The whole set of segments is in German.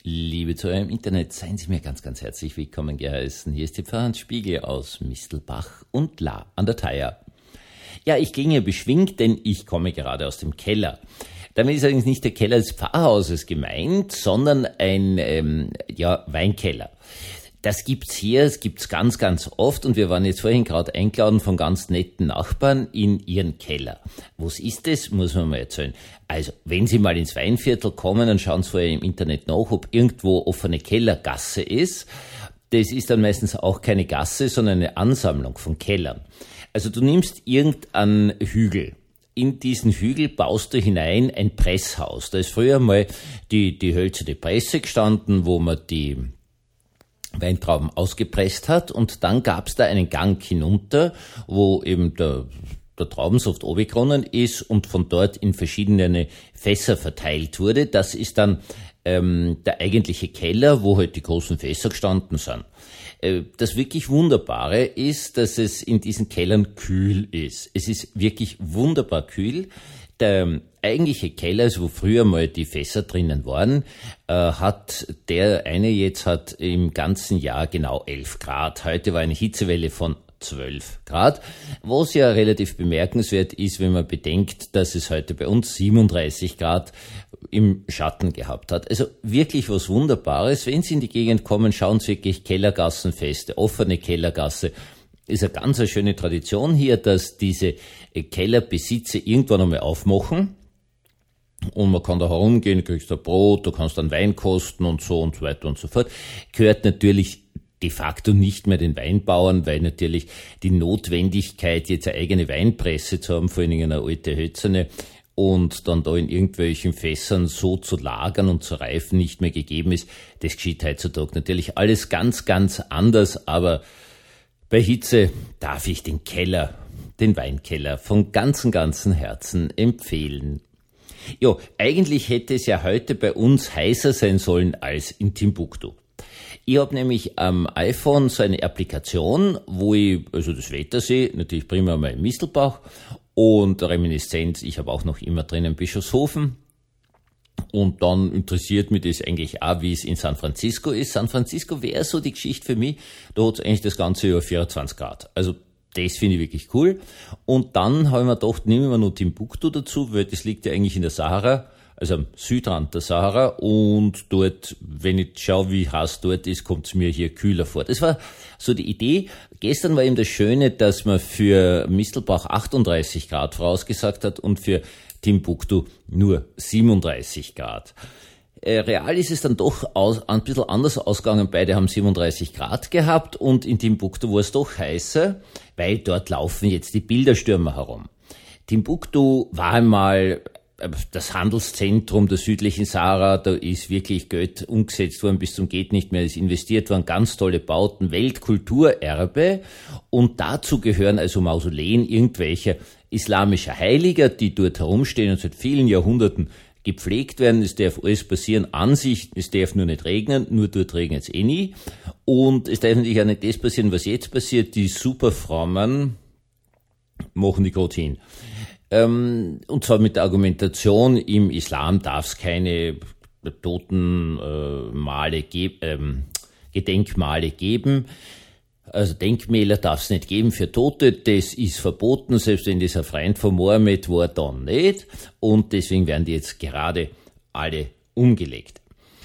Liebe Zuhörer im Internet, seien Sie mir ganz, ganz herzlich willkommen geheißen. Hier ist die Pfarrer Spiegel aus Mistelbach und La an der Thaya. Ja, ich klinge beschwingt, denn ich komme gerade aus dem Keller. Damit ist allerdings nicht der Keller des Pfarrhauses gemeint, sondern ein Weinkeller. Das gibt's hier, es gibt's ganz, ganz oft und wir waren jetzt vorhin gerade eingeladen von ganz netten Nachbarn in ihren Keller. Was ist das? Muss man mal erzählen. Also, wenn Sie mal ins Weinviertel kommen, dann schauen Sie vorher im Internet nach, ob irgendwo offene Kellergasse ist. Das ist dann meistens auch keine Gasse, sondern eine Ansammlung von Kellern. Also du nimmst irgendeinen Hügel. In diesen Hügel baust du hinein ein Presshaus. Da ist früher mal die hölzerne Presse gestanden, wo man die Weintrauben ausgepresst hat, und dann gab's da einen Gang hinunter, wo eben der Traubensaft runtergeronnen ist und von dort in verschiedene Fässer verteilt wurde. Das ist dann der eigentliche Keller, wo halt die großen Fässer gestanden sind. Das wirklich Wunderbare ist, dass es in diesen Kellern kühl ist. Es ist wirklich wunderbar kühl. Der eigentliche Keller, also wo früher mal die Fässer drinnen waren, hat im ganzen Jahr genau 11 Grad. Heute war eine Hitzewelle von 12 Grad, was ja relativ bemerkenswert ist, wenn man bedenkt, dass es heute bei uns 37 Grad im Schatten gehabt hat. Also wirklich was Wunderbares. Wenn Sie in die Gegend kommen, schauen Sie wirklich Kellergassenfeste, offene Kellergasse. Ist eine ganz schöne Tradition hier, dass diese Kellerbesitzer irgendwann einmal aufmachen. Und man kann da herumgehen, du kriegst ein Brot, du kannst dann Wein kosten und so weiter und so fort. Gehört natürlich de facto nicht mehr den Weinbauern, weil natürlich die Notwendigkeit, jetzt eine eigene Weinpresse zu haben, vor allen Dingen eine alte hölzerne, und dann da in irgendwelchen Fässern so zu lagern und zu reifen, nicht mehr gegeben ist. Das geschieht heutzutage natürlich alles ganz, ganz anders, aber bei Hitze darf ich den Weinkeller von ganzem Herzen empfehlen. Jo, eigentlich hätte es ja heute bei uns heißer sein sollen als in Timbuktu. Ich habe nämlich am iPhone so eine Applikation, wo ich also das Wetter sehe, natürlich primär mal in Mistelbach, und Reminiszenz, ich habe auch noch immer drinnen Bischofshofen. Und dann interessiert mich das eigentlich auch, wie es in San Francisco ist. San Francisco wäre so die Geschichte für mich. Da hat es eigentlich das ganze Jahr 24 Grad. Also das finde ich wirklich cool. Und dann habe ich mir gedacht, nehmen wir noch Timbuktu dazu, weil das liegt ja eigentlich in der Sahara, also am Südrand der Sahara. Und dort, wenn ich schaue, wie heiß dort ist, kommt es mir hier kühler vor. Das war so die Idee. Gestern war eben das Schöne, dass man für Mistelbach 38 Grad vorausgesagt hat und für Timbuktu nur 37 Grad. Real ist es dann doch ein bisschen anders ausgegangen. Beide haben 37 Grad gehabt und in Timbuktu war es doch heißer, weil dort laufen jetzt die Bilderstürmer herum. Timbuktu war einmal das Handelszentrum der südlichen Sahara, da ist wirklich Geld umgesetzt worden bis zum geht nicht mehr, ist investiert worden, ganz tolle Bauten, Weltkulturerbe, und dazu gehören also Mausoleen irgendwelcher islamischer Heiliger, die dort herumstehen und seit vielen Jahrhunderten gepflegt werden. Es darf alles passieren an sich, es darf nur nicht regnen, nur dort regnet es nie, und es darf natürlich auch nicht das passieren, was jetzt passiert, die Superfrommen machen die gerade hin. Und zwar mit der Argumentation, im Islam darf es keine Gedenkmale geben. Also Denkmäler darf es nicht geben für Tote, das ist verboten, selbst wenn das ein Freund von Mohammed war, dann nicht. Und deswegen werden die jetzt gerade alle umgelegt.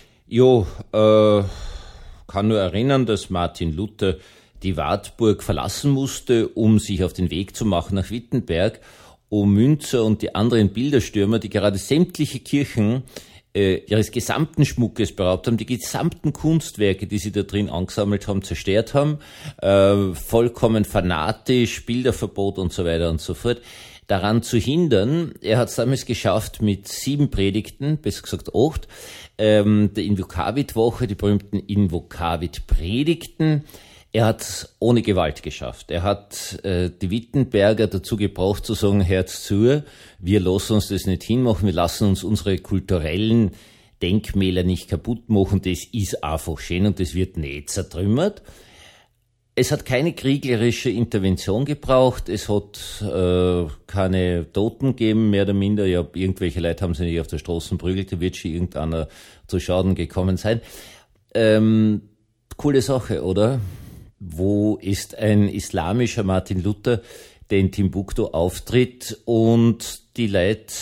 Kann nur erinnern, dass Martin Luther die Wartburg verlassen musste, um sich auf den Weg zu machen nach Wittenberg, um Münzer und die anderen Bilderstürmer, die gerade sämtliche Kirchen ihres gesamten Schmuckes beraubt haben, die gesamten Kunstwerke, die sie da drin angesammelt haben, zerstört haben, vollkommen fanatisch, Bilderverbot und so weiter und so fort, daran zu hindern. Er hat es damals geschafft mit 7 Predigten, besser gesagt 8, der Invokavit-Woche, die berühmten Invokavit-Predigten. Er hat es ohne Gewalt geschafft. Er hat die Wittenberger dazu gebracht zu sagen, Herz zu, wir lassen uns das nicht hinmachen, wir lassen uns unsere kulturellen Denkmäler nicht kaputt machen, das ist einfach schön und das wird nicht zertrümmert. Es hat keine kriegerische Intervention gebraucht, es hat keine Toten gegeben, mehr oder minder. Ja, irgendwelche Leute haben sich nicht auf der Straße prügelt, da wird schon irgendeiner zu Schaden gekommen sein. Coole Sache, oder? Wo ist ein islamischer Martin Luther, der in Timbuktu auftritt und die Leute,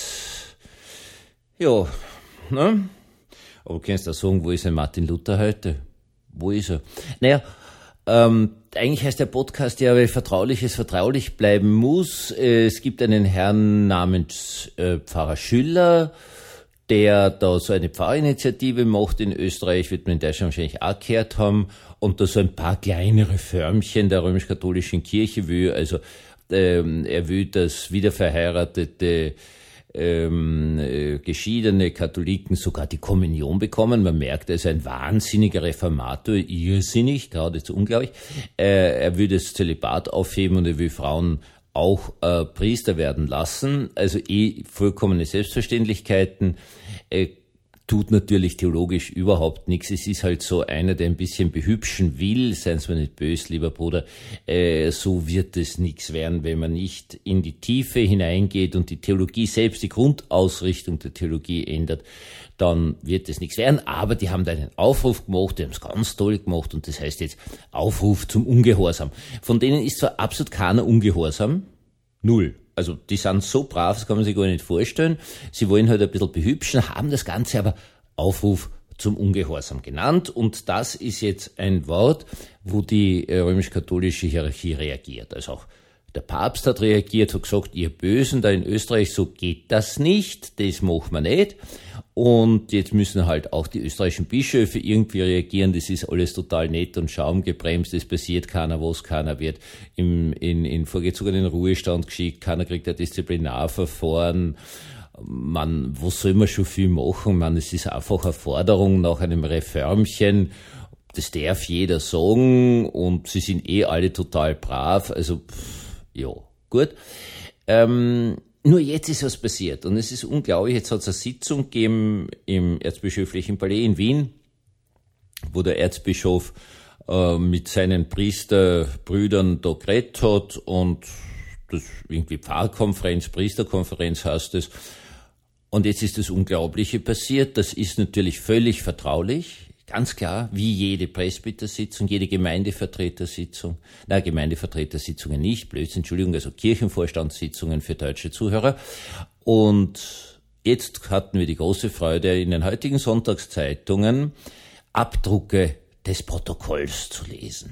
ja, ne? Aber du kannst auch sagen, wo ist ein Martin Luther heute? Wo ist er? Naja, eigentlich heißt der Podcast ja, weil Vertrauliches vertraulich bleiben muss. Es gibt einen Herrn namens Pfarrer Schüller, der da so eine Pfarrinitiative macht in Österreich, wird man in Deutschland wahrscheinlich auch gehört haben, und da so ein paar kleinere Förmchen der römisch-katholischen Kirche will. Also er will, dass wiederverheiratete geschiedene Katholiken sogar die Kommunion bekommen. Man merkt, er ist ein wahnsinniger Reformator, irrsinnig, geradezu unglaublich. Er will das Zölibat aufheben und er will Frauen auch Priester werden lassen. Also vollkommene Selbstverständlichkeiten. Tut natürlich theologisch überhaupt nichts. Es ist halt so einer, der ein bisschen behübschen will. Seien Sie mir nicht böse, lieber Bruder. So wird es nichts werden, wenn man nicht in die Tiefe hineingeht und die Theologie selbst, die Grundausrichtung der Theologie ändert, dann wird es nichts werden. Aber die haben da einen Aufruf gemacht, die haben es ganz toll gemacht, und das heißt jetzt Aufruf zum Ungehorsam. Von denen ist zwar absolut keiner ungehorsam, null. Also die sind so brav, das kann man sich gar nicht vorstellen. Sie wollen halt ein bisschen behübschen, haben das Ganze aber Aufruf zum Ungehorsam genannt. Und das ist jetzt ein Wort, wo die römisch-katholische Hierarchie reagiert. Also auch der Papst hat reagiert, hat gesagt, ihr Bösen da in Österreich, so geht das nicht, das machen wir nicht. Und jetzt müssen halt auch die österreichischen Bischöfe irgendwie reagieren. Das ist alles total nett und schaumgebremst. Es passiert keiner was, keiner wird in vorgezogenen Ruhestand geschickt, keiner kriegt ein Disziplinarverfahren. Was soll man schon viel machen? Es ist einfach eine Forderung nach einem Reformchen. Das darf jeder sagen und sie sind alle total brav. Also, ja, gut. Nur jetzt ist was passiert und es ist unglaublich, jetzt hat es eine Sitzung gegeben im Erzbischöflichen Palais in Wien, wo der Erzbischof mit seinen Priesterbrüdern da geredet hat, und das irgendwie Pfarrkonferenz, Priesterkonferenz heißt es. Und jetzt ist das Unglaubliche passiert, das ist natürlich völlig vertraulich. Ganz klar, wie jede Presbytersitzung, jede Gemeindevertretersitzung, Gemeindevertretersitzungen nicht, Blödsinn, Entschuldigung, also Kirchenvorstandssitzungen für deutsche Zuhörer. Und jetzt hatten wir die große Freude, in den heutigen Sonntagszeitungen Abdrucke des Protokolls zu lesen.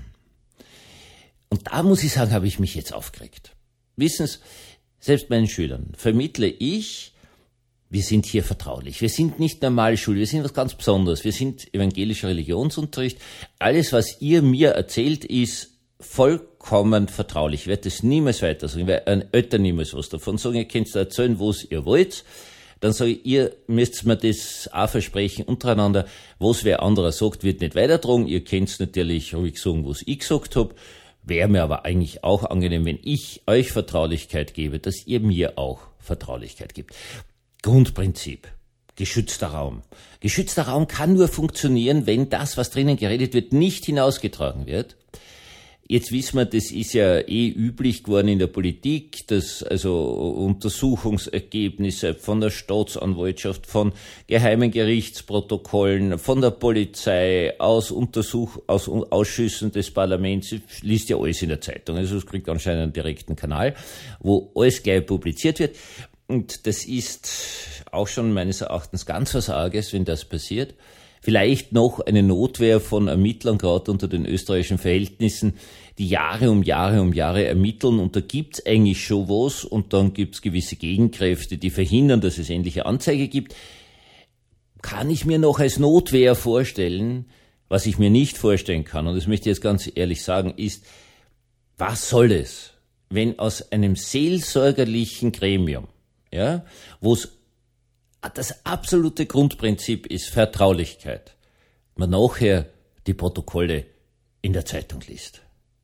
Und da muss ich sagen, habe ich mich jetzt aufgeregt. Wissen Sie, selbst meinen Schülern vermittle ich, wir sind hier vertraulich. Wir sind nicht Normalschule, wir sind was ganz Besonderes. Wir sind evangelischer Religionsunterricht. Alles, was ihr mir erzählt, ist vollkommen vertraulich. Ich werde das niemals weiter sagen. Ich werde euren Eltern niemals was davon sagen. Ihr könnt erzählen, was ihr wollt. Dann sage ich, ihr müsst mir das auch versprechen untereinander. Was wer anderer sagt, wird nicht weitertragen. Ihr könnt natürlich ruhig sagen, was ich gesagt habe. Wäre mir aber eigentlich auch angenehm, wenn ich euch Vertraulichkeit gebe, dass ihr mir auch Vertraulichkeit gibt. Grundprinzip. Geschützter Raum. Geschützter Raum kann nur funktionieren, wenn das, was drinnen geredet wird, nicht hinausgetragen wird. Jetzt wissen wir, das ist ja üblich geworden in der Politik, dass also Untersuchungsergebnisse von der Staatsanwaltschaft, von geheimen Gerichtsprotokollen, von der Polizei, aus Ausschüssen des Parlaments, liest ja alles in der Zeitung. Also es kriegt anscheinend einen direkten Kanal, wo alles gleich publiziert wird. Und das ist auch schon meines Erachtens ganz was Arges, wenn das passiert. Vielleicht noch eine Notwehr von Ermittlern, gerade unter den österreichischen Verhältnissen, die Jahre um Jahre ermitteln, und da gibt's eigentlich schon was, und dann gibt's gewisse Gegenkräfte, die verhindern, dass es endliche Anzeige gibt. Kann ich mir noch als Notwehr vorstellen, was ich mir nicht vorstellen kann, und das möchte ich jetzt ganz ehrlich sagen, ist, was soll es, wenn aus einem seelsorgerlichen Gremium, ja, wo es das absolute Grundprinzip ist, Vertraulichkeit, man nachher die Protokolle in der Zeitung liest.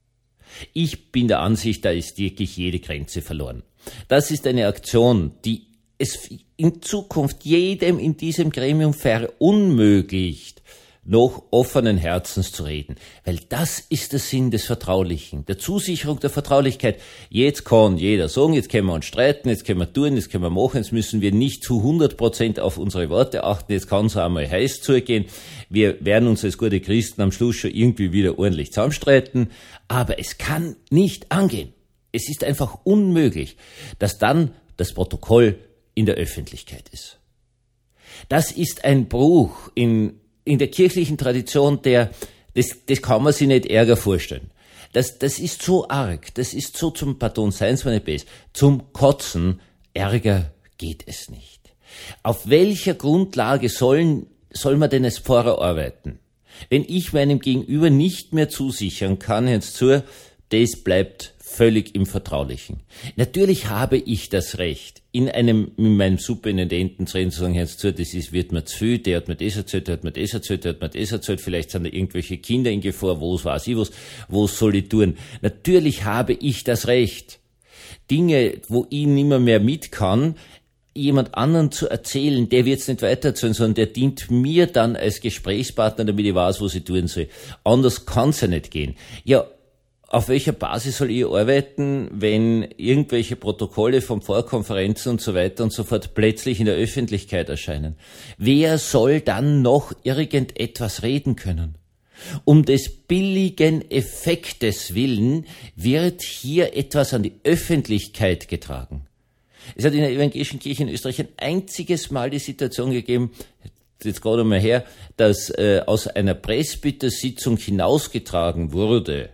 Ich bin der Ansicht, da ist wirklich jede Grenze verloren. Das ist eine Aktion, die es in Zukunft jedem in diesem Gremium verunmöglicht, noch offenen Herzens zu reden. Weil das ist der Sinn des Vertraulichen, der Zusicherung der Vertraulichkeit. Jetzt kann jeder sagen, jetzt können wir uns streiten, jetzt können wir tun, jetzt können wir machen, jetzt müssen wir nicht zu 100% auf unsere Worte achten, jetzt kann es einmal heiß zugehen. Wir werden uns als gute Christen am Schluss schon irgendwie wieder ordentlich zusammenstreiten, aber es kann nicht angehen. Es ist einfach unmöglich, dass dann das Protokoll in der Öffentlichkeit ist. Das ist ein Bruch in der kirchlichen Tradition, das kann man sich nicht ärger vorstellen. Das ist so arg, das ist so zum Pardon, seien's mir nicht besser, zum Kotzen, ärger geht es nicht. Auf welcher Grundlage soll man denn als Pfarrer arbeiten? Wenn ich meinem Gegenüber nicht mehr zusichern kann, jetzt zu, das bleibt völlig im Vertraulichen. Natürlich habe ich das Recht, mit meinem Superintendenten zu reden, zu sagen, jetzt zu, wird mir zu viel, der hat mir das erzählt, der hat mir das erzählt, der hat mir das erzählt, vielleicht sind da irgendwelche Kinder in Gefahr, wo soll ich tun? Natürlich habe ich das Recht, Dinge, wo ich nimmer mehr mit kann, jemand anderen zu erzählen, der wird's nicht weitererzählen, sondern der dient mir dann als Gesprächspartner, damit ich weiß, was ich tun soll. Anders kann's ja nicht gehen. Ja, auf welcher Basis soll ich arbeiten, wenn irgendwelche Protokolle von Vorkonferenzen und so weiter und so fort plötzlich in der Öffentlichkeit erscheinen? Wer soll dann noch irgendetwas reden können? Um des billigen Effektes willen wird hier etwas an die Öffentlichkeit getragen. Es hat in der evangelischen Kirche in Österreich ein einziges Mal die Situation gegeben, jetzt gerade einmal her, dass aus einer Presbytersitzung hinausgetragen wurde.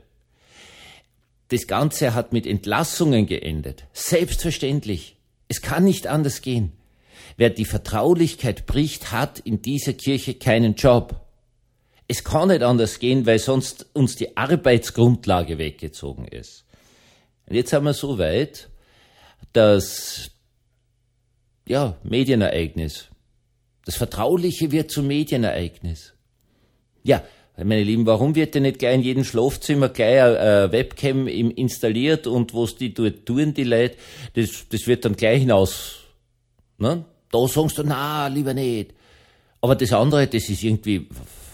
Das Ganze hat mit Entlassungen geendet. Selbstverständlich. Es kann nicht anders gehen. Wer die Vertraulichkeit bricht, hat in dieser Kirche keinen Job. Es kann nicht anders gehen, weil sonst uns die Arbeitsgrundlage weggezogen ist. Und jetzt sind wir so weit, dass, Medienereignis. Das Vertrauliche wird zum Medienereignis. Ja, meine Lieben, warum wird denn nicht gleich in jedem Schlafzimmer gleich eine Webcam installiert und was die dort tun, die Leute, das wird dann gleich hinaus, ne? Da sagst du, na, lieber nicht. Aber das andere, das ist irgendwie,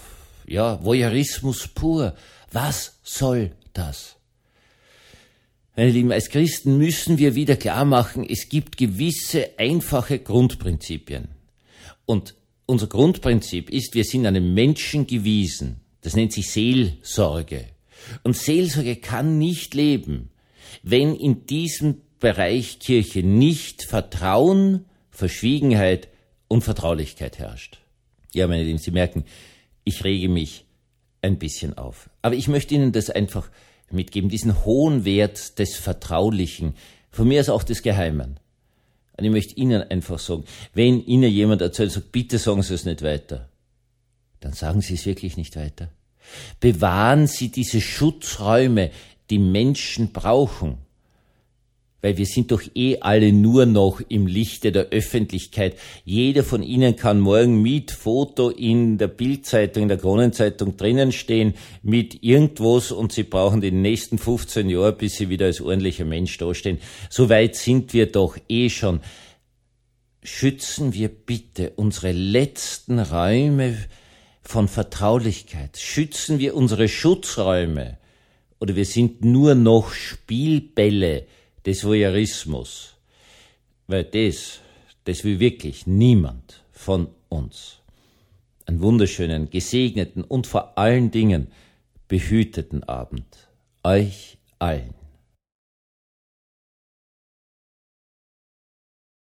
Voyeurismus pur. Was soll das? Meine Lieben, als Christen müssen wir wieder klar machen, es gibt gewisse einfache Grundprinzipien. Und unser Grundprinzip ist, wir sind einem Menschen gewiesen. Das nennt sich Seelsorge. Und Seelsorge kann nicht leben, wenn in diesem Bereich Kirche nicht Vertrauen, Verschwiegenheit und Vertraulichkeit herrscht. Ja, meine Lieben, Sie merken, ich rege mich ein bisschen auf. Aber ich möchte Ihnen das einfach mitgeben, diesen hohen Wert des Vertraulichen, von mir aus auch des Geheimen. Und ich möchte Ihnen einfach sagen, wenn Ihnen jemand erzählt, sagt, bitte sagen Sie es nicht weiter, dann sagen Sie es wirklich nicht weiter. Bewahren Sie diese Schutzräume, die Menschen brauchen. Weil wir sind doch alle nur noch im Lichte der Öffentlichkeit. Jeder von Ihnen kann morgen mit Foto in der Bildzeitung, in der Kronenzeitung drinnen stehen, mit irgendwas, und Sie brauchen die nächsten 15 Jahre, bis Sie wieder als ordentlicher Mensch dastehen. So weit sind wir doch schon. Schützen wir bitte unsere letzten Räume von Vertraulichkeit. Schützen wir unsere Schutzräume. Oder wir sind nur noch Spielbälle des Voyeurismus, weil das will wirklich niemand von uns. Einen wunderschönen, gesegneten und vor allen Dingen behüteten Abend euch allen.